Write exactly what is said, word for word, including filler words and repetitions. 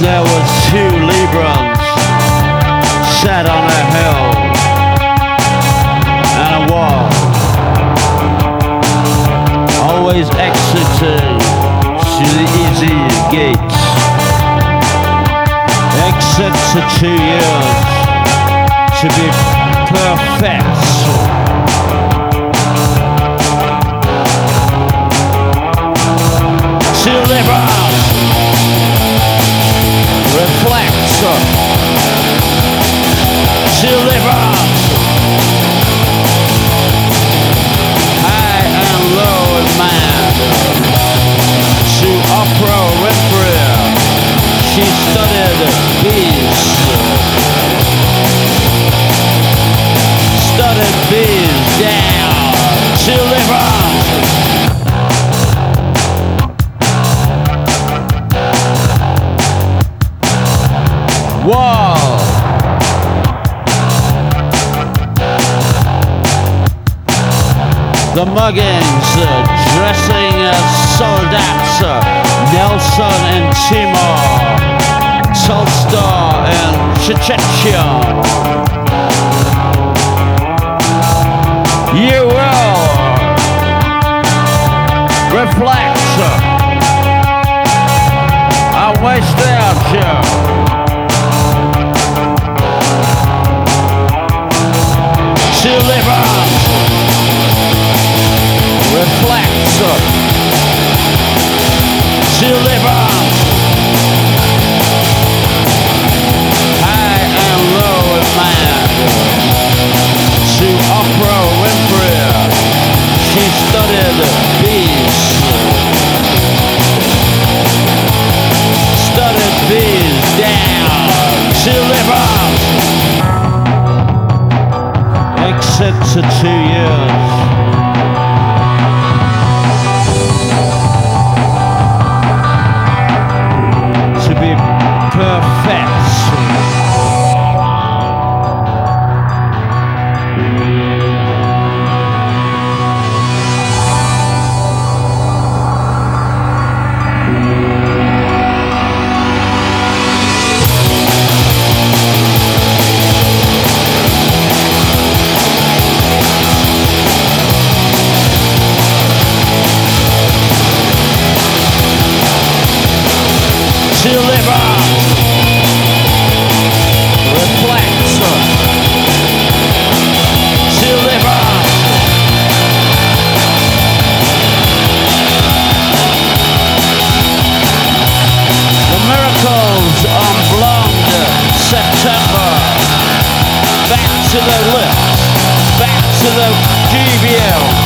There was two Librans sat on a hill and a wall, always exiting to the easy gates. Exit to two years to be perfect. Two Librans reflect. Two Librans, high and low and mad. To Oprah Winfrey, she studied bees. Studied bees down. Two Librans. Whoa! The muggings, uh, dressing as soldats, uh, Nelson and Timor, Tolstoy and Chechnya. You will reflect and waste out you. Two Librans reflect. Two Librans, high and low and mad. To Oprah Winfrey, she studied bees. Studied bees down. Two Librans. Exit to two years. To be perfect. Two Librans reflect. Two Librans. The miracles on blonde September. Back to the lips, back to the G B L.